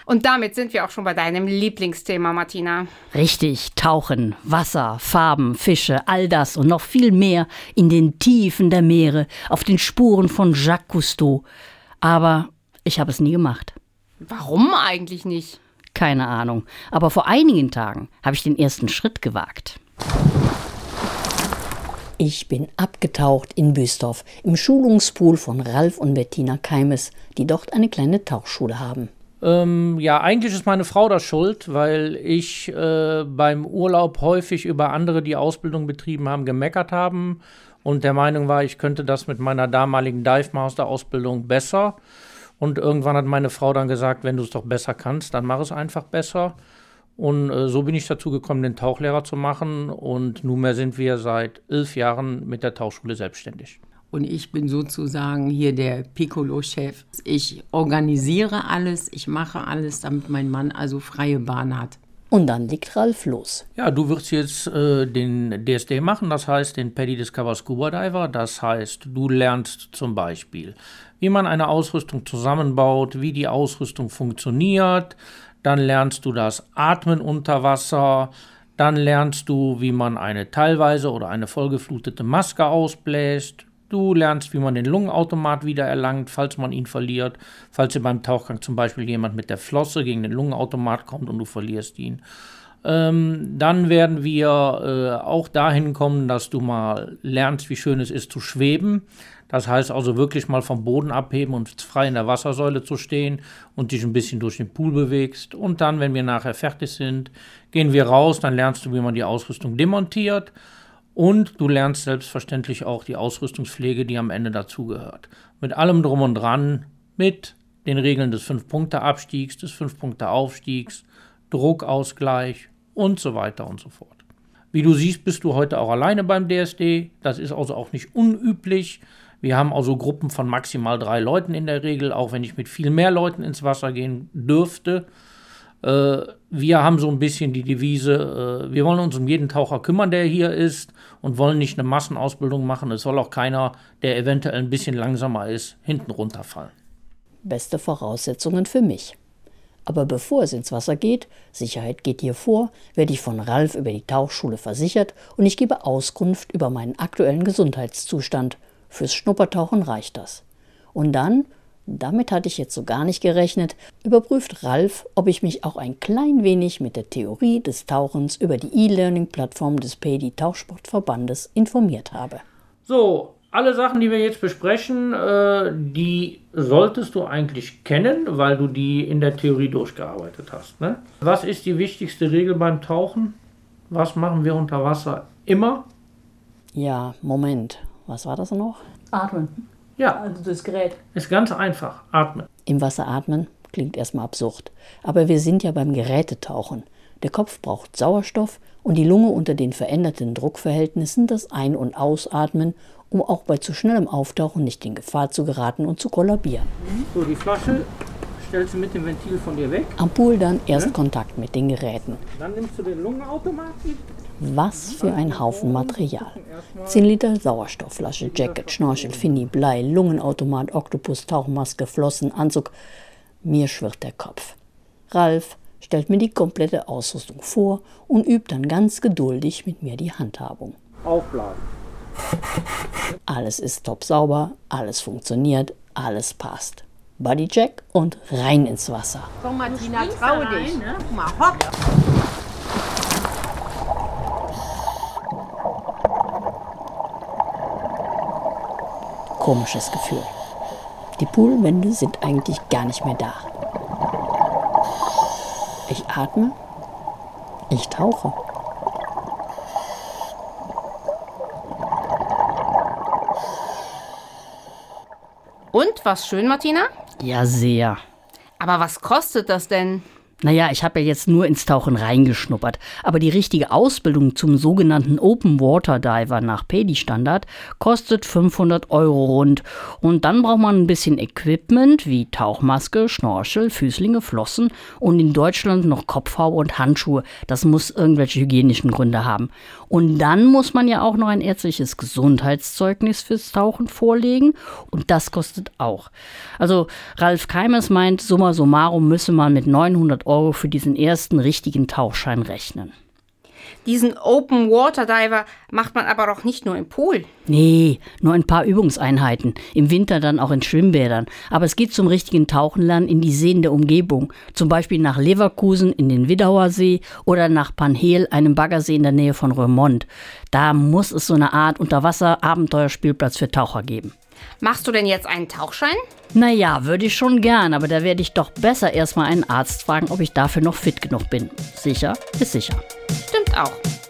Und damit sind wir auch schon bei deinem Lieblingsthema, Martina. Richtig, Tauchen, Wasser, Farben, Fische, all das und noch viel mehr in den Tiefen der Meere, auf den Spuren von Jacques Cousteau. Aber ich habe es nie gemacht. Warum eigentlich nicht? Keine Ahnung, aber vor einigen Tagen habe ich den ersten Schritt gewagt. Ich bin abgetaucht in Büstorf, im Schulungspool von Ralf und Bettina Keimes, die dort eine kleine Tauchschule haben. Ja, eigentlich ist meine Frau da schuld, weil ich beim Urlaub häufig über andere, die Ausbildung betrieben haben, gemeckert haben und der Meinung war, ich könnte das mit meiner damaligen Dive Master Ausbildung besser. Und irgendwann hat meine Frau dann gesagt, wenn du es doch besser kannst, dann mach es einfach besser. Und so bin ich dazu gekommen, den Tauchlehrer zu machen. Und nunmehr sind wir seit 11 Jahren mit der Tauchschule selbstständig. Und ich bin sozusagen hier der Piccolo-Chef. Ich organisiere alles, ich mache alles, damit mein Mann also freie Bahn hat. Und dann legt Ralf los. Ja, du wirst jetzt den DSD machen, das heißt den PADI Discover Scuba Diver. Das heißt, du lernst zum Beispiel, wie man eine Ausrüstung zusammenbaut, wie die Ausrüstung funktioniert. Dann lernst du das Atmen unter Wasser. Dann lernst du, wie man eine teilweise oder eine vollgeflutete Maske ausbläst. Du lernst, wie man den Lungenautomat wieder erlangt, falls man ihn verliert. Falls dir beim Tauchgang zum Beispiel jemand mit der Flosse gegen den Lungenautomat kommt und du verlierst ihn. Dann werden wir auch dahin kommen, dass du mal lernst, wie schön es ist zu schweben. Das heißt also wirklich mal vom Boden abheben und frei in der Wassersäule zu stehen und dich ein bisschen durch den Pool bewegst. Und dann, wenn wir nachher fertig sind, gehen wir raus, dann lernst du, wie man die Ausrüstung demontiert. Und du lernst selbstverständlich auch die Ausrüstungspflege, die am Ende dazugehört. Mit allem drum und dran, mit den Regeln des 5-Punkte-Abstiegs, des 5-Punkte-Aufstiegs, Druckausgleich und so weiter und so fort. Wie du siehst, bist du heute auch alleine beim DSD. Das ist also auch nicht unüblich. Wir haben also Gruppen von maximal 3 Leuten in der Regel, auch wenn ich mit viel mehr Leuten ins Wasser gehen dürfte. Wir haben so ein bisschen die Devise, wir wollen uns um jeden Taucher kümmern, der hier ist und wollen nicht eine Massenausbildung machen. Es soll auch keiner, der eventuell ein bisschen langsamer ist, hinten runterfallen. Beste Voraussetzungen für mich. Aber bevor es ins Wasser geht, Sicherheit geht hier vor, werde ich von Ralf über die Tauchschule versichert und ich gebe Auskunft über meinen aktuellen Gesundheitszustand. Fürs Schnuppertauchen reicht das. Und dann, damit hatte ich jetzt so gar nicht gerechnet, überprüft Ralf, ob ich mich auch ein klein wenig mit der Theorie des Tauchens über die E-Learning-Plattform des PADI Tauchsportverbandes informiert habe. So, alle Sachen, die wir jetzt besprechen, die solltest du eigentlich kennen, weil du die in der Theorie durchgearbeitet hast. Ne? Was ist die wichtigste Regel beim Tauchen? Was machen wir unter Wasser immer? Ja, Moment, was war das noch? Atmen. Ja, Also das Gerät. ist ganz einfach. Atmen. Im Wasser atmen klingt erstmal absurd, aber wir sind ja beim Gerätetauchen. Der Kopf braucht Sauerstoff und die Lunge unter den veränderten Druckverhältnissen das Ein- und Ausatmen, um auch bei zu schnellem Auftauchen nicht in Gefahr zu geraten und zu kollabieren. So, die Flasche stellst du mit dem Ventil von dir weg. Am Pool dann erst Kontakt mit den Geräten. Dann nimmst du den Lungenautomaten. Was für ein Haufen Material. 10 Liter Sauerstoffflasche, Jacket, Schnorchel, Fini, Blei, Lungenautomat, Oktopus, Tauchmaske, Flossen, Anzug. Mir schwirrt der Kopf. Ralf stellt mir die komplette Ausrüstung vor und übt dann ganz geduldig mit mir die Handhabung. Aufblasen. Alles ist top sauber, alles funktioniert, alles passt. Bodycheck und rein ins Wasser. Komm Martina, trau dich. Guck mal, hopp. Komisches Gefühl. Die Poolwände sind eigentlich gar nicht mehr da. Ich atme, ich tauche. Und, war's schön, Martina? Ja, sehr. Aber was kostet das denn? Naja, ich habe ja jetzt nur ins Tauchen reingeschnuppert, aber die richtige Ausbildung zum sogenannten Open Water Diver nach PEDI-Standard kostet 500 € rund. Und dann braucht man ein bisschen Equipment wie Tauchmaske, Schnorchel, Füßlinge, Flossen und in Deutschland noch Kopfhaube und Handschuhe. Das muss irgendwelche hygienischen Gründe haben. Und dann muss man ja auch noch ein ärztliches Gesundheitszeugnis fürs Tauchen vorlegen und das kostet auch. Also Ralf Keimes meint, summa summarum müsse man mit 900 € für diesen ersten richtigen Tauchschein rechnen. Diesen Open Water Diver macht man aber doch nicht nur im Pool. Nee, nur ein paar Übungseinheiten. Im Winter dann auch in Schwimmbädern. Aber es geht zum richtigen Tauchenlernen in die Seen der Umgebung. Zum Beispiel nach Leverkusen in den Widdauer See oder nach Panhel, einem Baggersee in der Nähe von Roermond. Da muss es so eine Art Unterwasser-Abenteuerspielplatz für Taucher geben. Machst du denn jetzt einen Tauchschein? Naja, würde ich schon gern, aber da werde ich doch besser erstmal einen Arzt fragen, ob ich dafür noch fit genug bin. Sicher ist sicher. Stimmt auch.